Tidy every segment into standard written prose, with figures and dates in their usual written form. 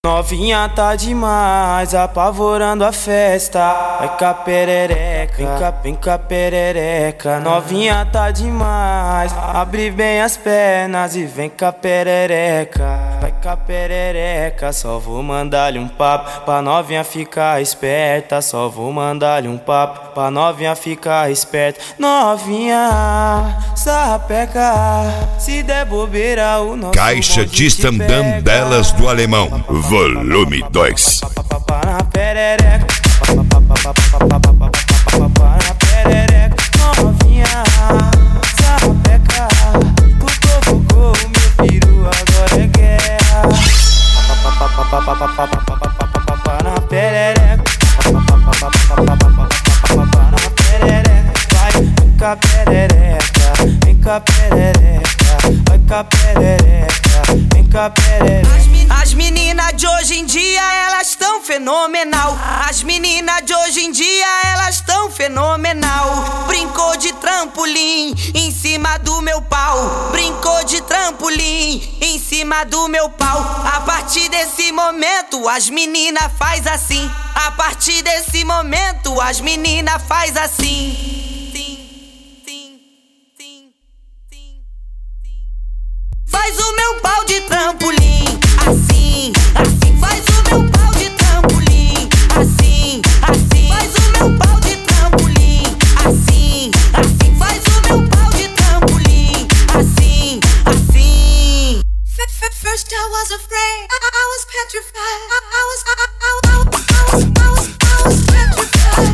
Novinha tá demais, apavorando a festa. Vai cá perereca, vem cá perereca. Novinha tá demais, abre bem as pernas e vem cá perereca. Vai cá perereca, só vou mandar-lhe um papo pra novinha ficar esperta. Só vou mandar-lhe um papo pra novinha ficar esperta. Novinha, sapeca, se der bobeira o nosso Caixa de Stand-up delas do Alemão, volume 2. Novinha, sapeca, tu provocou o meu peru, agora é guerra. Na perereca, vai, vem cá perereca, vem cá perereca, vai cá perereca, vem cá perereca. As meninas de hoje em dia, elas tão fenomenal. As meninas de hoje em dia, elas tão fenomenal. Brincou de trampolim em cima do meu pau. Brincou de trampolim em cima do meu pau. A partir desse momento, as meninas faz assim. A partir desse momento, as meninas faz assim. Faz o meu pau de trampolim, assim, assim. Faz o meu pau de trampolim, assim, assim. Faz o meu pau de trampolim, assim, assim. Faz o meu pau de trampolim, assim, assim. First I was afraid, I was petrified, I was petrified,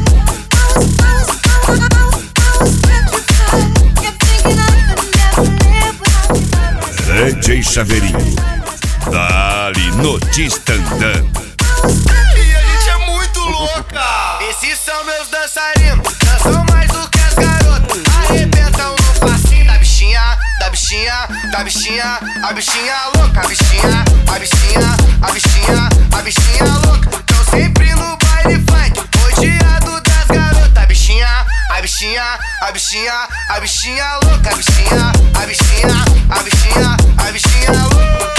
I was petrified. Kept thinking I could never live without you. DJ Chaveirinho, dali no Stand-up. E a gente é muito louca. Esses são meus dançarinos, dançam mais do que as garotas. Arrebentam no passinho da bichinha, da bichinha, da bichinha. A bichinha louca, a bichinha, a bichinha, a bichinha, a bichinha louca. Tão sempre no baile funk, rodeado das garotas. A bichinha, a bichinha, a bichinha, a bichinha louca. A bichinha, a bichinha, a bichinha, a bichinha louca.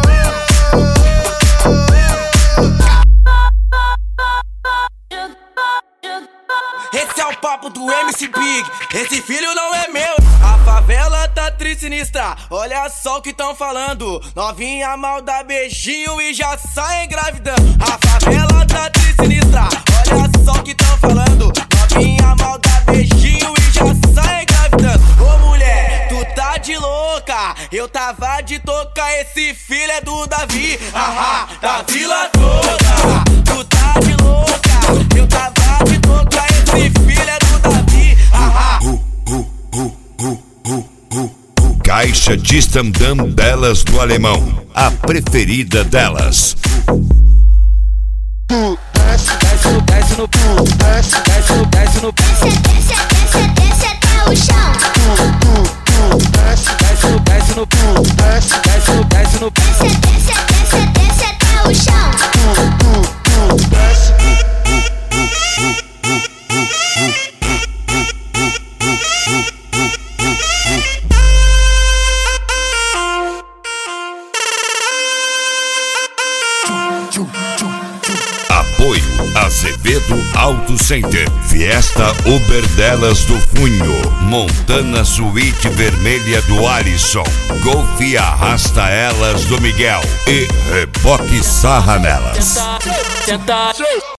Esse é o papo do MC Big, esse filho não é meu. A favela tá sinistra, olha só o que tão falando. Novinha mal dá beijinho e já sai engravidando. A favela tá sinistra, olha só o que tão falando. Novinha mal dá beijinho e já sai engravidando. Ô mulher, tu tá de louca, eu tava de toca. Esse filho é do Davi, ahá, da vila toda. Tu tá de louca, eu tava de toca. Esse filho é do Davi, ahá. Caixa de Stand-up delas do Alemão, a preferida delas. Desce no pulo, desce no pulo. Desce até o chão. Desce no pulo, desce no pulo. Desce até o chão. Apoio Azevedo Auto Center, Fiesta Uber delas do Funho, Montana Suíte Vermelha do Alisson, Golf Arrasta Elas do Miguel e Reboque Sarra Nelas.